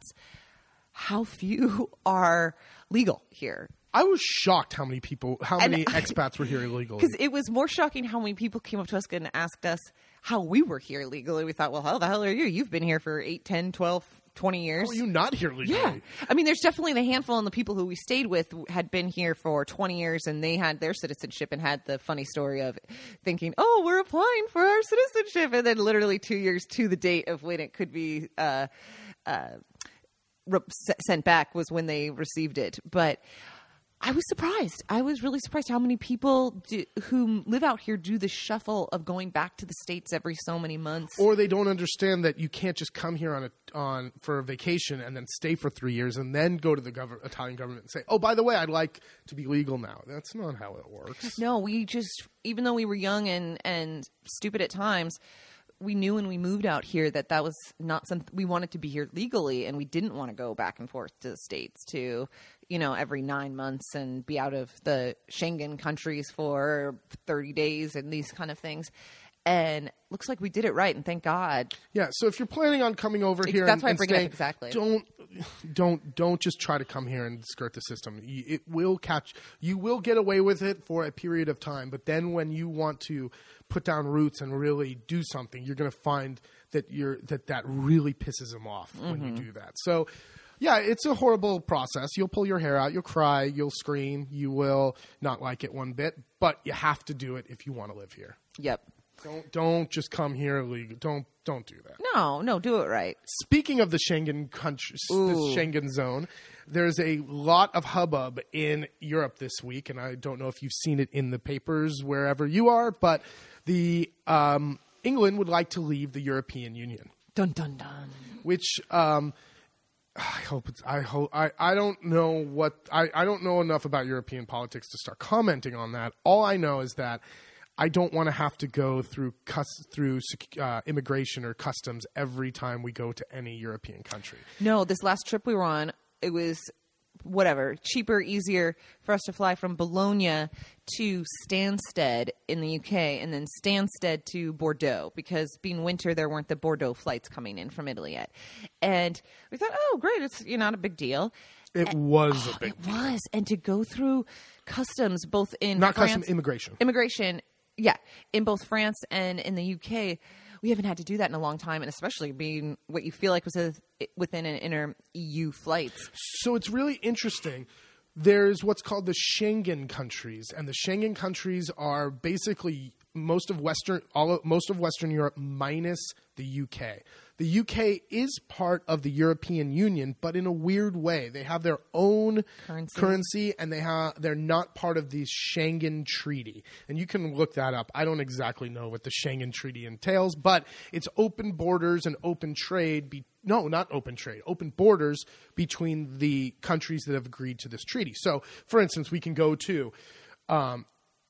B: how few are legal here.
A: I was shocked how many people, how
B: And
A: many
B: I-
A: expats were here illegally.
B: Because it was more shocking how many people came up to us and asked us how we were here legally. We thought, well, how the hell are you? You've been here for eight, ten, twelve, twenty years.
A: How are you not here legally?
B: Yeah. I mean, there's definitely the handful, and the people who we stayed with had been here for twenty years, and they had their citizenship and had the funny story of thinking, oh, we're applying for our citizenship. And then literally two years to the date of when it could be uh, uh, re- sent back was when they received it. But I was surprised. I was really surprised how many people do, who live out here do the shuffle of going back to the States every so many months.
A: Or they don't understand that you can't just come here on a on for a vacation and then stay for three years and then go to the gov- Italian government and say, "Oh, by the way, I'd like to be legal now." That's not how it works.
B: No, we just, even though we were young and, and stupid at times, we knew when we moved out here that that was not something we wanted to be here legally, and we didn't want to go back and forth to the States to, you know, every nine months and be out of the Schengen countries for thirty days and these kind of things. And looks like we did it right, and thank God.
A: Yeah. So if you're planning on coming over here,
B: that's
A: and,
B: why I
A: and
B: bring
A: staying,
B: it up exactly.
A: Don't, don't, don't just try to come here and skirt the system. You- It will catch. You will get away with it for a period of time, but then when you want to put down roots and really do something, you're going to find that you're that that really pisses them off when
B: Mm-hmm.
A: you do that. So. Yeah, it's a horrible process. You'll pull your hair out, you'll cry, you'll scream, you will not like it one bit, but you have to do it if you want to live here.
B: Yep.
A: Don't don't just come here illegal. Don't don't do that.
B: No, no, do it right.
A: Speaking of the Schengen country, this
B: Ooh.
A: Schengen zone, there's a lot of hubbub in Europe this week, and I don't know if you've seen it in the papers wherever you are, but the um, England would like to leave the European Union,
B: Dun, dun, dun.
A: which. Um, I hope it's. I hope. I. I don't know what. I. I don't know enough about European politics to start commenting on that. All I know is that I don't want to have to go through cus, through uh, immigration or customs every time we go to any European country.
B: No, this last trip we were on, it was whatever, cheaper, easier for us to fly from Bologna to Stansted in the U K and then Stansted to Bordeaux because being winter, there weren't the Bordeaux flights coming in from Italy yet. And we thought, oh, great, it's you know, not a big deal.
A: It
B: And-
A: was
B: oh,
A: a big
B: it
A: deal.
B: was. And to go through customs both in
A: Not
B: France,
A: custom immigration.
B: immigration, yeah, in both France and in the U K, we haven't had to do that in a long time, and especially being what you feel like was a, within an inner E U flights.
A: So it's really interesting. There's what's called the Schengen countries, and the Schengen countries are basically most of Western, all of, most of Western Europe minus the U K. The U K is part of the European Union, but in a weird way. They have their own
B: Currency.
A: currency, and they have they're not part of the Schengen Treaty. And you can look that up. I don't exactly know what the Schengen Treaty entails, but it's open borders and open trade. Be, no, not open trade, open borders between the countries that have agreed to this treaty. So, for instance, we can go to. Um,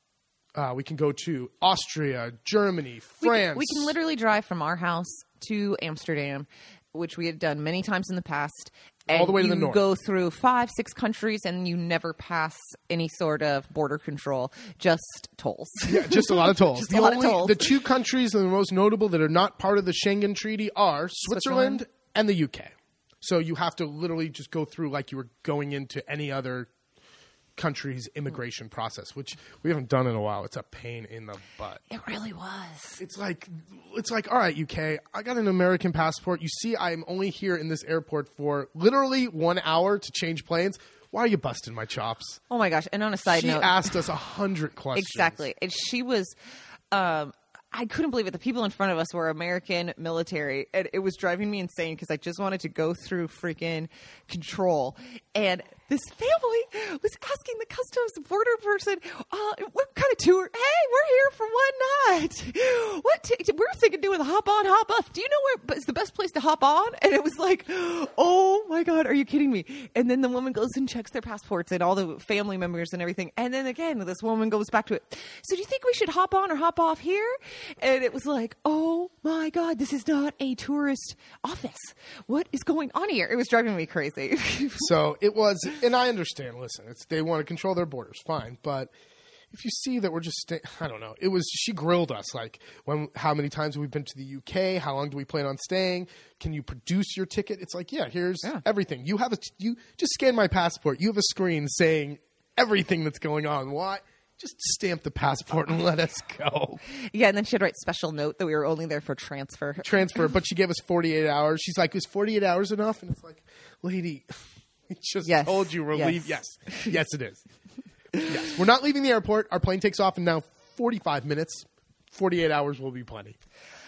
A: Uh, we can go to Austria, Germany,
B: We
A: France.
B: can, we can literally drive from our house to Amsterdam, which we had done many times in the past. And
A: All the way to
B: you
A: the north.
B: go through five, six countries, and you never pass any sort of border control, just tolls.
A: Yeah, just a lot of tolls.
B: Just
A: the
B: a lot of
A: only
B: tolls.
A: the two countries that are most notable that are not part of the Schengen Treaty are Switzerland,
B: Switzerland.
A: and the U K. So you have to literally just go through like you were going into any other country's immigration process, which we haven't done in a while. It's a pain in the butt.
B: It really was.
A: It's like, it's like, all right, U K, I got an American passport. You see, I'm only here in this airport for literally one hour to change planes. Why are you busting my chops?
B: Oh my gosh! And on a side
A: She
B: note,
A: asked us a hundred questions.
B: exactly, and she was. Um, I couldn't believe it. The people in front of us were American military, and it was driving me insane because I just wanted to go through freaking control. And this family was asking the customs border person, uh, "What kind of tour? Hey, we're here for one night. What t- we're thinking doing the hop on, hop off. Do you know where is the best place to hop on?" And it was like, "Oh my god, are you kidding me?" And then the woman goes and checks their passports and all the family members and everything. And then again, this woman goes back to it. So, do you think we should hop on or hop off here? And it was like, oh my God, this is not a tourist office. What is going on here? It was driving me crazy.
A: So it was, and I understand. Listen, it's they want to control their borders, fine. But if you see that we're just, sta- I don't know. It was she grilled us like, when, how many times have we been to the U K? How long do we plan on staying? Can you produce your ticket? It's like, yeah, here's
B: Yeah.
A: everything. You have a, you just scan my passport. You have a screen saying everything that's going on. Why? Just stamp the passport and let us go.
B: Yeah, and then she had to write special note that we were only there for transfer.
A: Transfer, but she gave us forty-eight hours. She's like, is forty-eight hours enough? And it's like, lady, we just
B: Yes.
A: told you we're
B: Yes.
A: leaving. Yes. Yes, it is. Yes. We're not leaving the airport. Our plane takes off in now forty-five minutes. forty-eight hours will be plenty.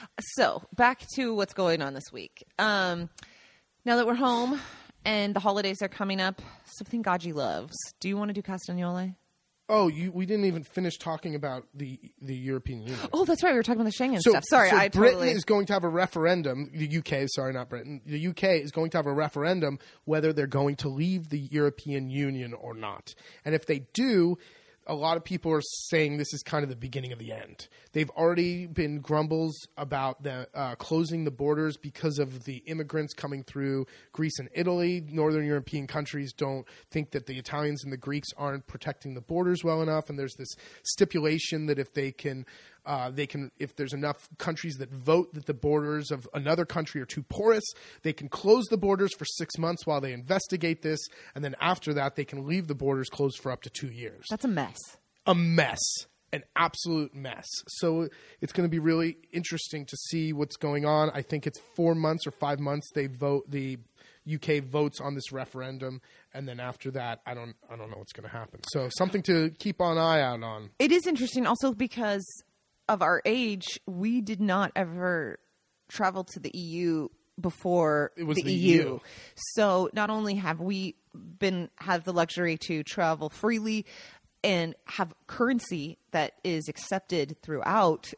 B: So back to what's going on this week. Um, now that we're home and the holidays are coming up, something Gaji loves. Do you want to do Castagnole?
A: Oh, you, we didn't even finish talking about the the European Union.
B: Oh, that's right. We were talking about the Schengen
A: So,
B: stuff. Sorry,
A: so
B: I
A: Britain
B: totally.
A: is going to have a referendum. The U K, sorry, not Britain. The U K is going to have a referendum whether they're going to leave the European Union or not. And if they do, a lot of people are saying this is kind of the beginning of the end. They've already been grumbles about the uh, closing the borders because of the immigrants coming through Greece and Italy. Northern European countries don't think that the Italians and the Greeks aren't protecting the borders well enough, and there's this stipulation that if they can, uh, they can, if there's enough countries that vote that the borders of another country are too porous, they can close the borders for six months while they investigate this, and then after that, they can leave the borders closed for up to two years.
B: That's a mess.
A: A mess. An absolute mess. So it's going to be really interesting to see what's going on. I think it's four months or five months they vote, the U K votes on this referendum, and then after that, I don't I don't know what's going to happen. So something to keep an eye out on.
B: It is interesting also because of our age, we did not ever travel to the E U before
A: It was
B: the,
A: the
B: E U.
A: E U.
B: So not only have we been have the luxury to travel freely and have currency that is accepted throughout,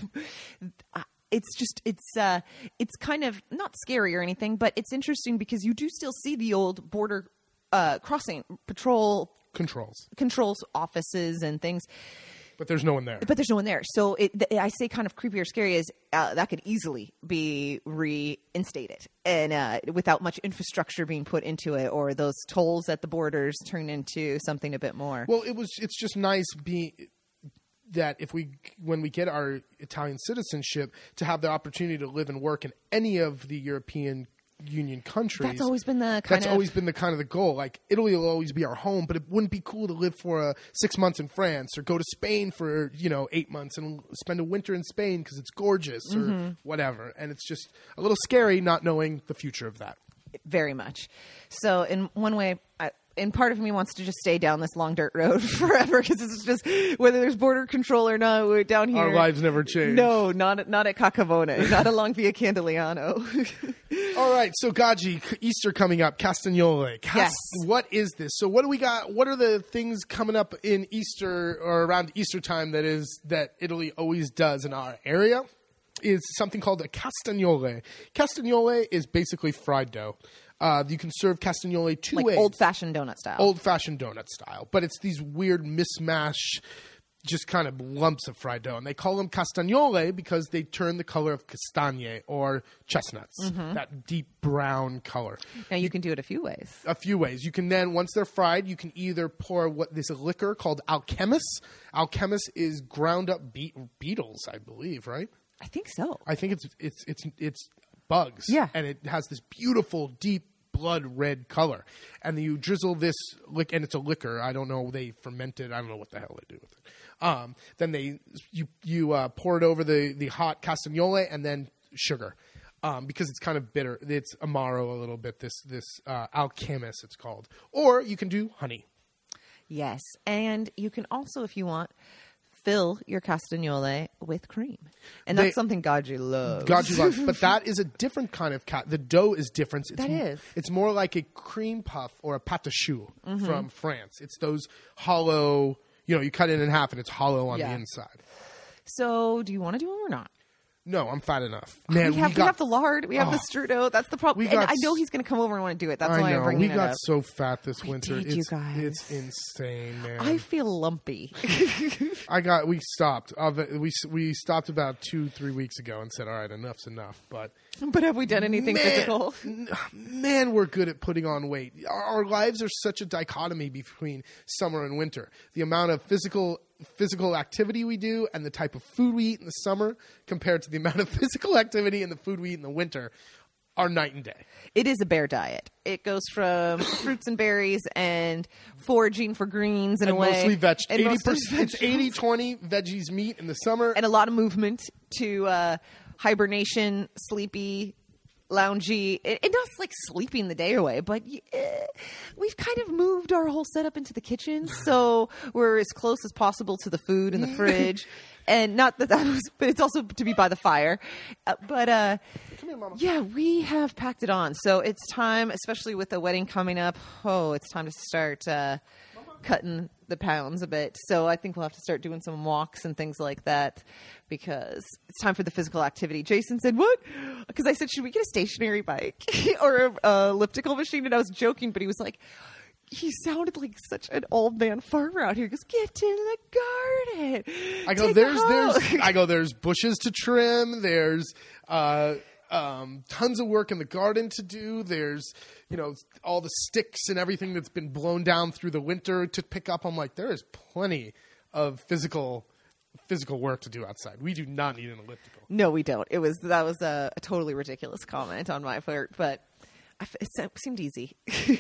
B: it's just it's uh it's kind of not scary or anything, but it's interesting because you do still see the old border uh, crossing patrol
A: Controls.
B: controls offices and things.
A: But there's no one there.
B: But there's no one there. So it, th- I say kind of creepy or scary is uh, that could easily be reinstated and uh, without much infrastructure being put into it, or those tolls at the borders turn into something a bit more.
A: Well, it was. It's just nice being that if we, when we get our Italian citizenship, to have the opportunity to live and work in any of the European Union countries.
B: That's always been the kind
A: That's
B: of...
A: always been the kind of the goal. Like, Italy will always be our home, but it wouldn't be cool to live for uh, six months in France or go to Spain for, you know, eight months and spend a winter in Spain because it's gorgeous or
B: Mm-hmm.
A: whatever. And it's just a little scary not knowing the future of that.
B: Very much. So in one way, I, and part of me wants to just stay down this long dirt road forever because it's just whether there's border control or not, we're down here.
A: Our lives never change.
B: No, not not at Cacavone, not along Via Candeliano.
A: All right, so Gaji, Easter coming up, Castagnole. Cas-
B: Yes.
A: What is this? So what do we got? What are the things coming up in Easter or around Easter time that is that Italy always does in our area? Is something called a castagnole. Castagnole is basically fried dough. Uh, you can serve castagnole two
B: Like
A: ways.
B: old-fashioned donut style.
A: Old-fashioned donut style. But it's these weird mismatch, just kind of lumps of fried dough. And they call them castagnole because they turn the color of castagne or chestnuts,
B: Mm-hmm.
A: that deep brown color.
B: Now you can do it a few ways.
A: A few ways. You can then, once they're fried, you can either pour what this liquor called alchemis. Alchemis is ground up be- beetles, I believe, right?
B: I think so.
A: I think it's it's it's it's bugs.
B: Yeah.
A: And it has this beautiful, deep blood red color. And then you drizzle this, lick, and it's a liquor. I don't know. They ferment it. I don't know what the hell they do with it. Um, then they you you uh, pour it over the, the hot castagnole and then sugar. Um, because it's kind of bitter. It's amaro a little bit, this, this uh, alchemis it's called. Or you can do honey.
B: Yes. And you can also, if you want, fill your castagnole with cream. And that's
A: They-
B: something Gaji loves.
A: God you love. But that is a different kind of cat. The dough is different. It's
B: That
A: m-
B: is.
A: It's more like a cream puff or a pâte à choux
B: Mm-hmm.
A: from France. It's those hollow, you know, you cut it in half and it's hollow on
B: Yeah.
A: the inside.
B: So do you want to do them or not?
A: No, I'm fat enough. Man,
B: we have we,
A: got,
B: have the lard. We have
A: Oh.
B: the strudel. That's the problem.
A: We
B: And
A: got
B: I know
A: s-
B: he's going to come over and want to do it. That's
A: I
B: why
A: know.
B: I'm bringing
A: We
B: it
A: got
B: up.
A: so fat this winter.
B: did,
A: it's,
B: you guys.
A: It's insane, man.
B: I feel lumpy.
A: I got. We stopped. Uh, we we stopped about two, three weeks ago and said, "All right, enough's enough." But
B: But have we done anything
A: Man,
B: physical?
A: n- Man, we're good at putting on weight. Our, our lives are such a dichotomy between summer and winter. The amount of physical physical activity we do and the type of food we eat in the summer compared to the amount of physical activity and the food we eat in the winter are night and day.
B: It is a bear diet. It goes from fruits and berries and foraging for greens in
A: And
B: a way.
A: mostly veg.
B: And
A: eighty
B: mostly
A: percent, it's
B: vegetables.
A: eighty twenty veggies meat in the summer.
B: And a lot of movement to uh, hibernation, sleepy, loungy. It, it not like sleeping the day away, but eh, we've kind of moved our whole setup into the kitchen, so we're as close as possible to the food in the fridge. And not that that was, but it's also to be by the fire. Uh, but uh,
A: Come here, Mama.
B: yeah, we have packed it on. So it's time, especially with the wedding coming up. Oh, it's time to start uh, cutting the pounds a bit. So I think we'll have to start doing some walks and things like that because it's time for the physical activity. Jason said, "What?" Because I said, "Should we get a stationary bike or a, a elliptical machine?" And I was joking, but he was like, he sounded like such an old man farmer out here. He goes, get to the garden.
A: I go,
B: Take a
A: there's,
B: hoe."
A: there's, I go, there's bushes to trim. There's, uh, um, tons of work in the garden to do. There's, you know, all the sticks and everything that's been blown down through the winter to pick up. I'm like, there is plenty of physical, physical work to do outside. We do not need an elliptical.
B: No, we don't. It was, that was a, a totally ridiculous comment on my part, but I f- it seemed easy.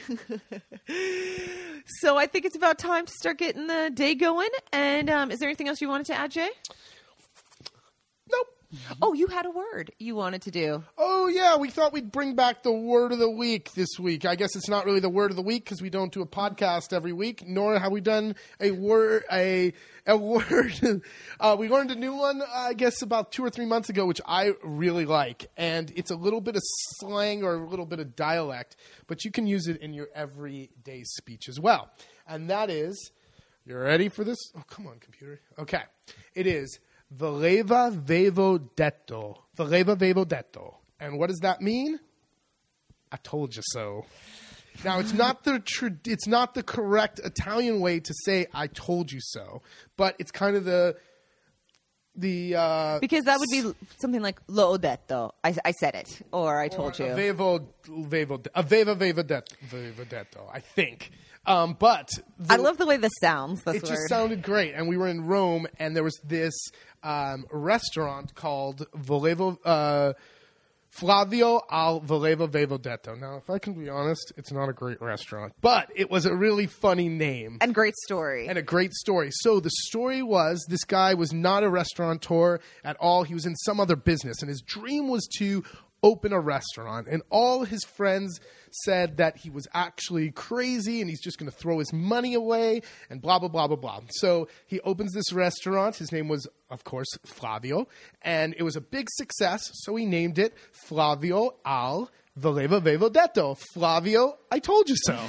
B: So I think it's about time to start getting the day going. And um, is there anything else you wanted to add, Jay?
A: Nope.
B: Oh, you had a word you wanted to do.
A: Oh, yeah, we thought we'd bring back the word of the week this week. I guess it's not really the word of the week because we don't do a podcast every week, nor have we done a word, a, a word. uh, we learned a new one, I guess, about two or three months ago, which I really like. And it's a little bit of slang or a little bit of dialect, but you can use it in your everyday speech as well. And that is, you ready for this? Oh, come on, computer. Okay. It is Voleva vevo detto. Voleva vevo detto. And what does that mean? I told you so. Now, it's not the tra- it's not the correct Italian way to say I told you so, but it's kind of the the uh,
B: Because that would be something like l'ho detto. I, I said it, or I told you.
A: Avevo vevo aveva vevo detto, vevo detto, I think. Um, but the,
B: I love the way this sounds. This
A: it
B: word.
A: just sounded great. And we were in Rome, and there was this um, restaurant called Volevo uh, Flavio al Volevo Vevo Detto. Now, if I can be honest, it's not a great restaurant, but it was a really funny name.
B: And great story.
A: And a great story. So the story was this guy was not a restaurateur at all. He was in some other business, and his dream was to open a restaurant. And all his friends said that he was actually crazy and he's just going to throw his money away and blah, blah, blah, blah, blah. So he opens this restaurant. His name was, of course, Flavio. And it was a big success. So he named it Flavio al Voleva Vevo Detto. Flavio, I told you so.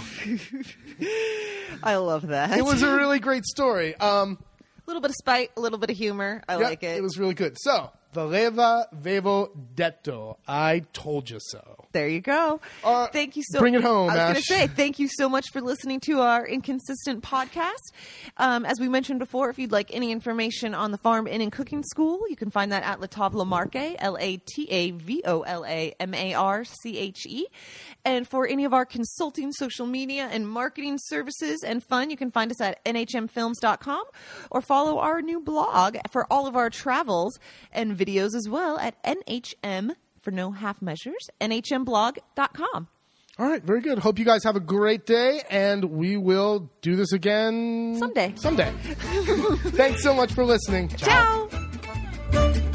B: I love that.
A: It was a really great story. Um,
B: a little bit of spite, a little bit of humor. I
A: yeah,
B: like it.
A: It was really good. So, Voleva Vevo Detto. I told you so.
B: There you go.
A: Uh,
B: thank you so
A: bring it home,
B: I was going to
A: Ash.
B: say, thank you so much for listening to our Inconsistent podcast. Um, as we mentioned before, if you'd like any information on the Farm Inn and Cooking School, you can find that at La Tavola Marche, L A T A V O L A M A R C H E. And for any of our consulting, social media, and marketing services and fun, you can find us at N H M films dot com or follow our new blog for all of our travels and videos as well at N H M for no half measures, N H M blog dot com.
A: All right, very good. Hope you guys have a great day, and we will do this again
B: Someday.
A: Someday. Thanks so much for listening.
B: Ciao.